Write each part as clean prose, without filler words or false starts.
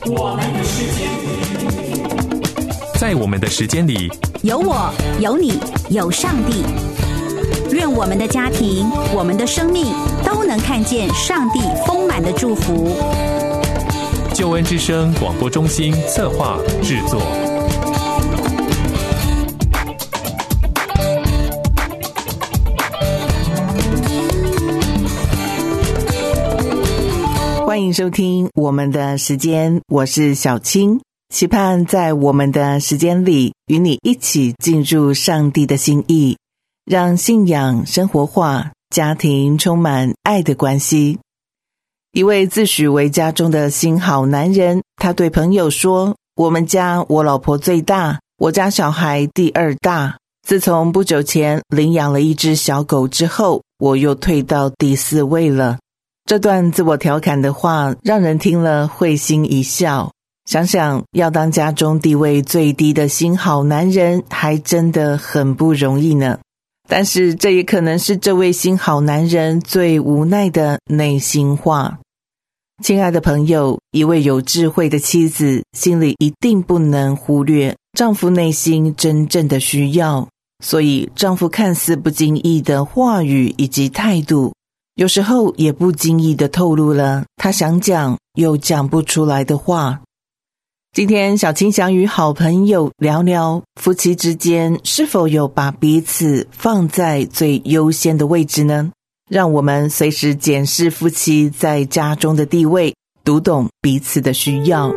我们的时间， 在我们的时间里， 有我，有你，有上帝。愿我们的家庭，我们的生命都能看见上帝丰满的祝福。 救恩之声广播中心策划制作。 欢迎收听我们的时间，我是小青，期盼在我们的时间里与你一起进入上帝的心意，让信仰生活化，家庭充满爱的关系。一位自诩为家中的新好男人，他对朋友说，我们家我老婆最大，我家小孩第二大，自从不久前领养了一只小狗之后，我又退到第4位了。这段自我调侃的话让人听了会心一笑，想想要当家中地位最低的新好男人还真的很不容易呢。但是这也可能是这位新好男人最无奈的内心话。亲爱的朋友，一位有智慧的妻子心里一定不能忽略丈夫内心真正的需要，所以丈夫看似不经意的话语以及态度，有时候也不经意地透露了他想讲又讲不出来的话。今天小青想与好朋友聊聊，夫妻之间是否有把彼此放在最优先的位置呢？让我们随时检视夫妻在家中的地位，读懂彼此的需要。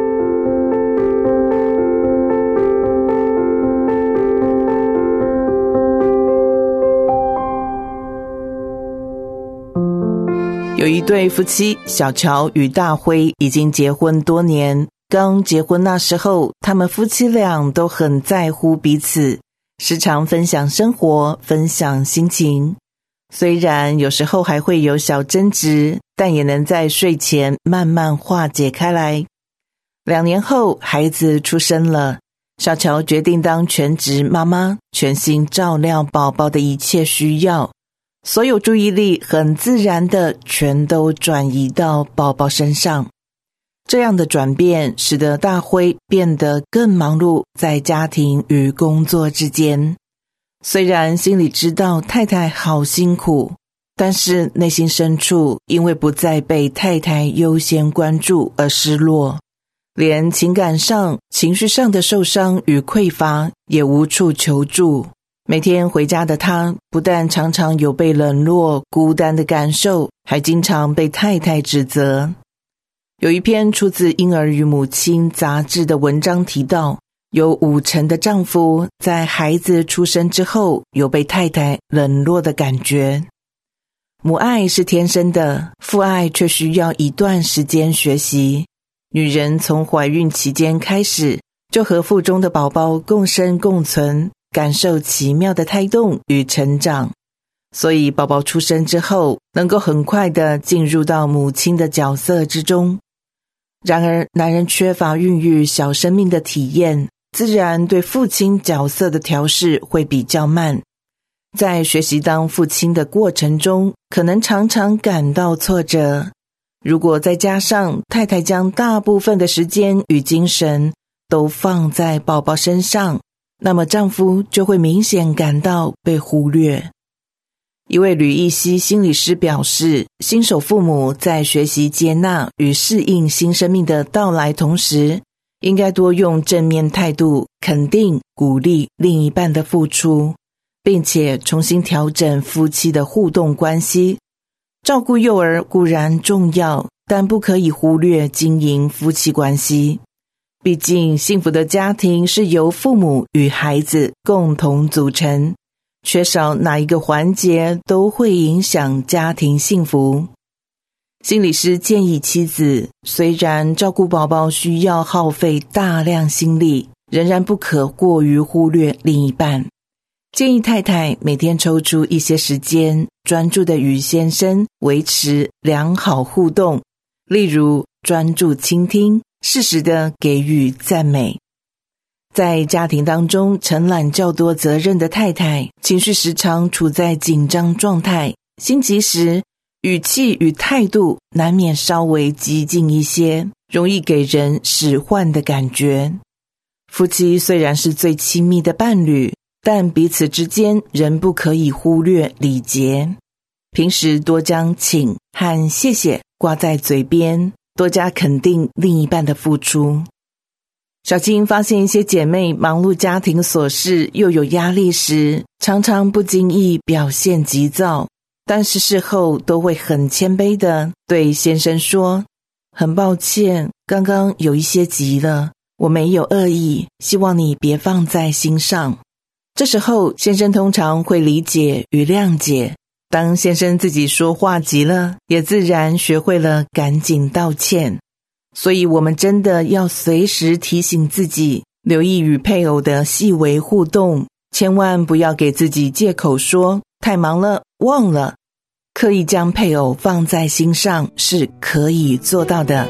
有一对夫妻，小乔与大辉已经结婚多年。刚结婚那时候，他们夫妻俩都很在乎彼此，时常分享生活，分享心情。虽然有时候还会有小争执，但也能在睡前慢慢化解开来。2年后，孩子出生了，小乔决定当全职妈妈，全心照料宝宝的一切需要。所有注意力很自然的全都转移到宝宝身上。这样的转变使得大辉变得更忙碌在家庭与工作之间。虽然心里知道太太好辛苦，但是内心深处因为不再被太太优先关注而失落，连情感上、情绪上的受伤与匮乏也无处求助。每天回家的他，不但常常有被冷落、孤单的感受，还经常被太太指责。有一篇出自《婴儿与母亲》杂志的文章提到，有50%的丈夫在孩子出生之后，有被太太冷落的感觉。母爱是天生的，父爱却需要一段时间学习。女人从怀孕期间开始，就和腹中的宝宝共生共存，感受奇妙的胎动与成长，所以宝宝出生之后，能够很快地进入到母亲的角色之中。然而，男人缺乏孕育小生命的体验，自然对父亲角色的调试会比较慢。在学习当父亲的过程中，可能常常感到挫折。如果再加上太太将大部分的时间与精神都放在宝宝身上，那么丈夫就会明显感到被忽略。一位吕义熙心理师表示，新手父母在学习接纳与适应新生命的到来同时，应该多用正面态度肯定鼓励另一半的付出，并且重新调整夫妻的互动关系。照顾幼儿固然重要，但不可以忽略经营夫妻关系。毕竟幸福的家庭是由父母与孩子共同组成，缺少哪一个环节都会影响家庭幸福。心理师建议妻子，虽然照顾宝宝需要耗费大量心力，仍然不可过于忽略另一半。建议太太每天抽出一些时间，专注地与先生维持良好互动，例如专注倾听，适时地给予赞美。在家庭当中承揽较多责任的太太，情绪时常处在紧张状态，心急时语气与态度难免稍微激进一些， 容易给人使唤的感觉。夫妻虽然是最亲密的伴侣，但彼此之间仍不可以忽略礼节。平时多将请和谢谢挂在嘴边，多加肯定另一半的付出。小青发现一些姐妹忙碌家庭琐事又有压力时，常常不经意表现急躁，但是事后都会很谦卑地对先生说，很抱歉，刚刚有一些急了，我没有恶意，希望你别放在心上。这时候先生通常会理解与谅解，当先生自己说话急了，也自然学会了赶紧道歉。所以我们真的要随时提醒自己，留意与配偶的细微互动，千万不要给自己借口说太忙了忘了。刻意将配偶放在心上是可以做到的。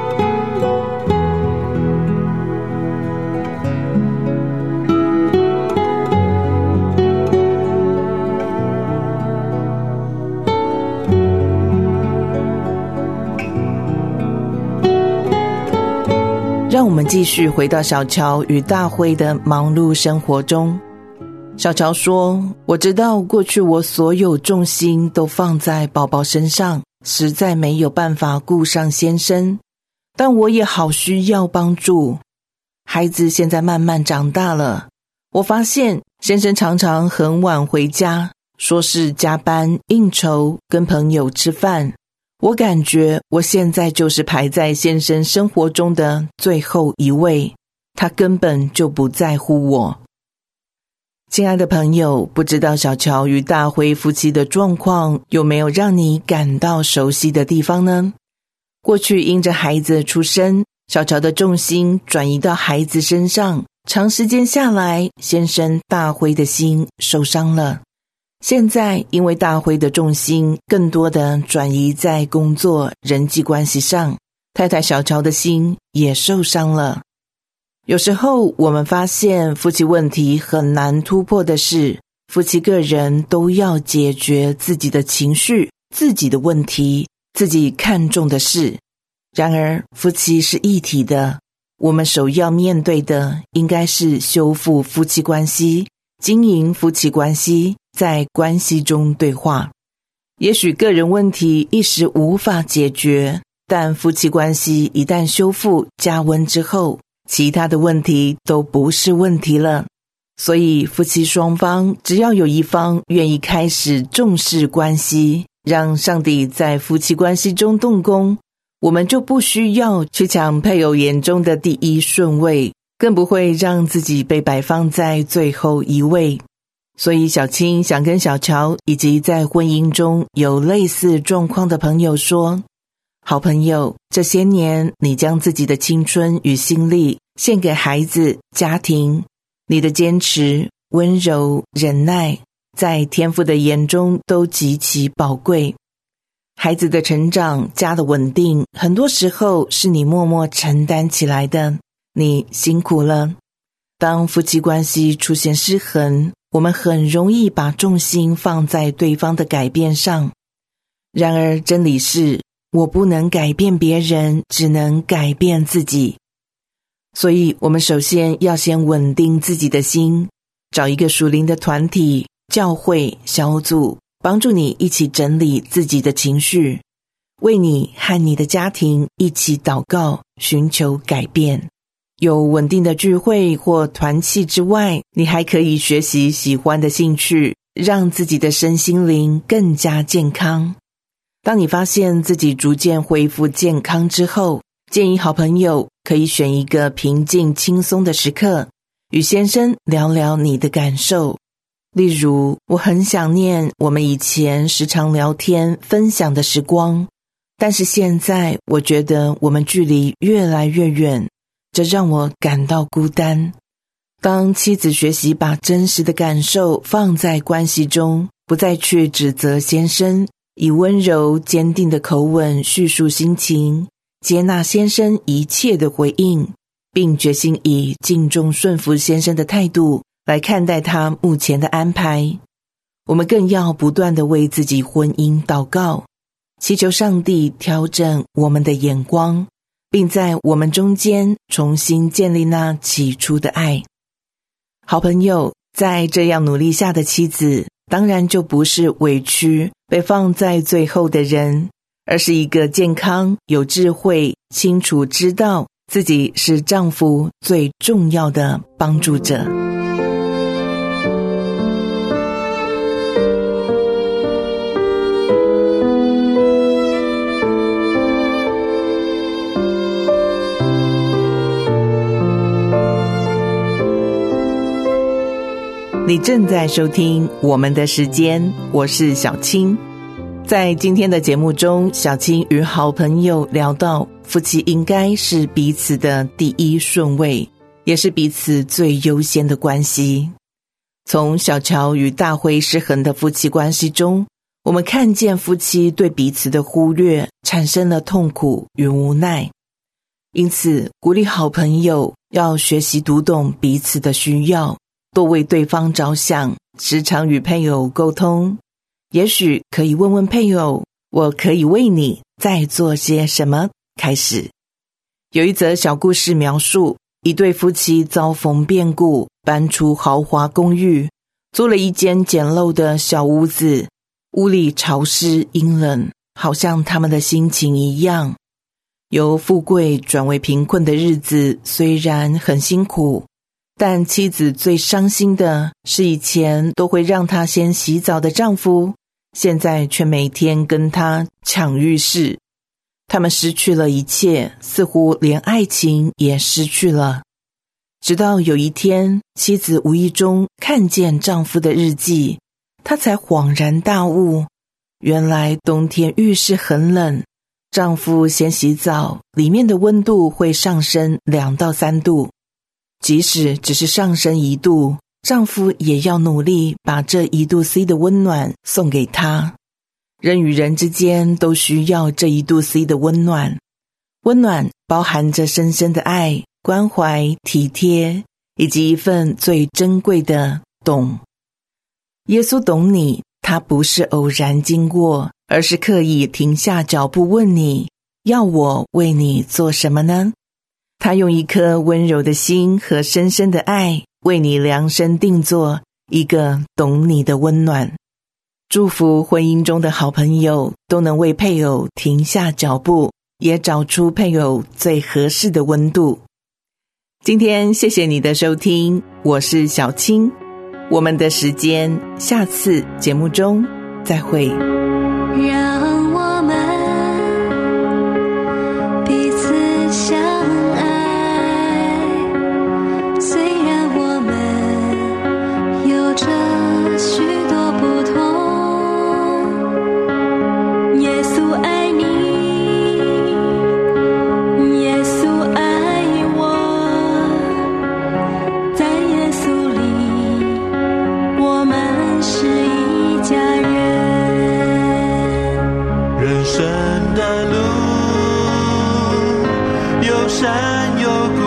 让我们继续回到小乔与大辉的忙碌生活中。小乔说，我知道过去我所有重心都放在宝宝身上，实在没有办法顾上先生，但我也好需要帮助。孩子现在慢慢长大了，我发现先生常常很晚回家，说是加班、应酬、跟朋友吃饭。我感觉我现在就是排在先生生活中的最后一位，他根本就不在乎我。亲爱的朋友，不知道小乔与大辉夫妻的状况有没有让你感到熟悉的地方呢？过去因着孩子出生，小乔的重心转移到孩子身上，长时间下来，先生大辉的心受伤了。现在因为大辉的重心更多的转移在工作、人际关系上，太太小乔的心也受伤了。有时候我们发现夫妻问题很难突破的是，夫妻个人都要解决自己的情绪、自己的问题、自己看重的事。然而夫妻是一体的，我们首要面对的应该是修复夫妻关系，经营夫妻关系，在关系中对话。也许个人问题一时无法解决，但夫妻关系一旦修复加温之后，其他的问题都不是问题了。所以夫妻双方只要有一方愿意开始重视关系，让上帝在夫妻关系中动工，我们就不需要去抢配偶眼中的第一顺位，更不会让自己被摆放在最后一位。所以小青想跟小乔以及在婚姻中有类似状况的朋友说，好朋友，这些年你将自己的青春与心力献给孩子、家庭，你的坚持、温柔、忍耐，在天父的眼中都极其宝贵。孩子的成长、家的稳定，很多时候是你默默承担起来的，你辛苦了。当夫妻关系出现失衡，我们很容易把重心放在对方的改变上。然而真理是，我不能改变别人，只能改变自己。所以我们首先要先稳定自己的心，找一个属灵的团体、教会、小组，帮助你一起整理自己的情绪，为你和你的家庭一起祷告，寻求改变。有稳定的聚会或团契之外，你还可以学习喜欢的兴趣，让自己的身心灵更加健康。当你发现自己逐渐恢复健康之后，建议好朋友可以选一个平静轻松的时刻，与先生聊聊你的感受。例如，我很想念我们以前时常聊天分享的时光，但是现在我觉得我们距离越来越远，这让我感到孤单。当妻子学习把真实的感受放在关系中，不再去指责先生，以温柔坚定的口吻叙述心情，接纳先生一切的回应，并决心以敬重顺服先生的态度来看待他目前的安排。我们更要不断地为自己婚姻祷告，祈求上帝调整我们的眼光， 并在我们中间重新建立那起初的爱。好朋友，在这样努力下的妻子，当然就不是委屈被放在最后的人，而是一个健康、有智慧、清楚知道自己是丈夫最重要的帮助者。你正在收听我们的时间，我是小青。在今天的节目中，小青与好朋友聊到，夫妻应该是彼此的第一顺位，也是彼此最优先的关系。从小乔与大辉失衡的夫妻关系中，我们看见夫妻对彼此的忽略产生了痛苦与无奈。因此，鼓励好朋友要学习读懂彼此的需要，多为对方着想，时常与配偶沟通。也许可以问问配偶，我可以为你再做些什么？开始。有一则小故事描述，一对夫妻遭逢变故，搬出豪华公寓，租了一间简陋的小屋子，屋里潮湿阴冷，好像他们的心情一样。由富贵转为贫困的日子虽然很辛苦，但妻子最伤心的是以前都会让她先洗澡的丈夫，现在却每天跟她抢浴室。他们失去了一切，似乎连爱情也失去了。直到有一天，妻子无意中看见丈夫的日记，她才恍然大悟，原来冬天浴室很冷，丈夫先洗澡，里面的温度会上升2到3度。即使只是上升1度，丈夫也要努力把这1度C 的温暖送给她。人与人之间都需要这1度C 的温暖，温暖包含着深深的爱、关怀、体贴，以及一份最珍贵的懂。耶稣懂你，他不是偶然经过，而是刻意停下脚步问你，要我为你做什么呢？他用一颗温柔的心和深深的爱，为你量身定做一个懂你的温暖。祝福婚姻中的好朋友都能为配偶停下脚步，也找出配偶最合适的温度。今天谢谢你的收听，我是小青。我们的时间，下次节目中再会。 让我们彼此相爱，虽然我们有着许多不同。耶稣爱你，耶稣爱我，在耶稣里我们是一家人。 人生的路有山有谷，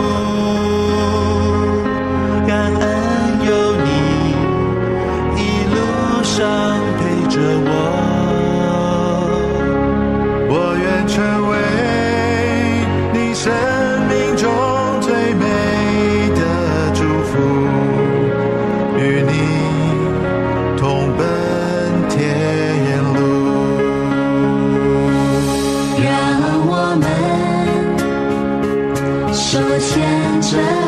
感恩有你一路上陪着我，我愿成为你生命中最美的祝福，与你同奔天路。 让我们手牵着